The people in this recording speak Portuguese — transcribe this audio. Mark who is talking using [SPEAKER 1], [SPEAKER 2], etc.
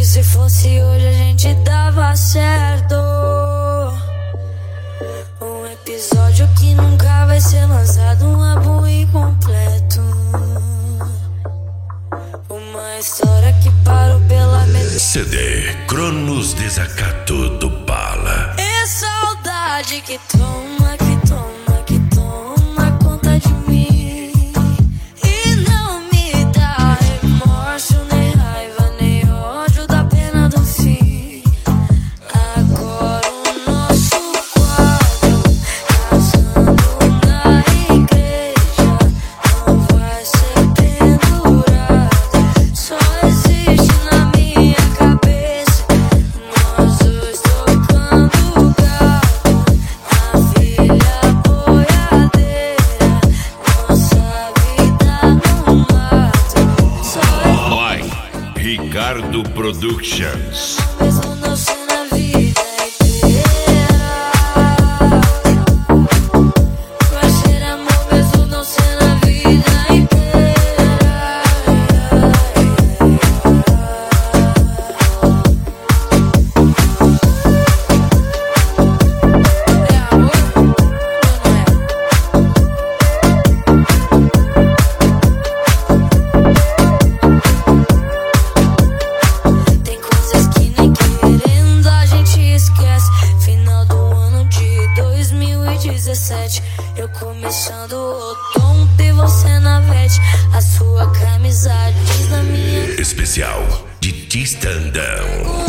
[SPEAKER 1] se fosse hoje a gente dava certo. Um episódio que nunca vai ser lançado, um álbum incompleto. Uma história que parou pela metade.
[SPEAKER 2] CD Cronos Desacato do Bala.
[SPEAKER 1] É saudade que toma, que toma, que toma conta de mim. E não me dá remorso, nem raiva, nem ódio da pena do fim. Agora o nosso quadro, casando na igreja, não vai ser pendurado. Só existe na minha cabeça, nós dois tocando gado, a filha boiadeira, nossa vida no mato. Só
[SPEAKER 2] Vai, Ricardo Productions.
[SPEAKER 1] mesmo não ser na vida inteira. Vai ser amor mesmo não ser na vida inteira. É amor ou não é? Tem coisas que nem querendo a gente esquece. Final do ano de 2017, eu começando o tonto e você na vete. A sua camisa diz na minha
[SPEAKER 2] Especial de Tistandão.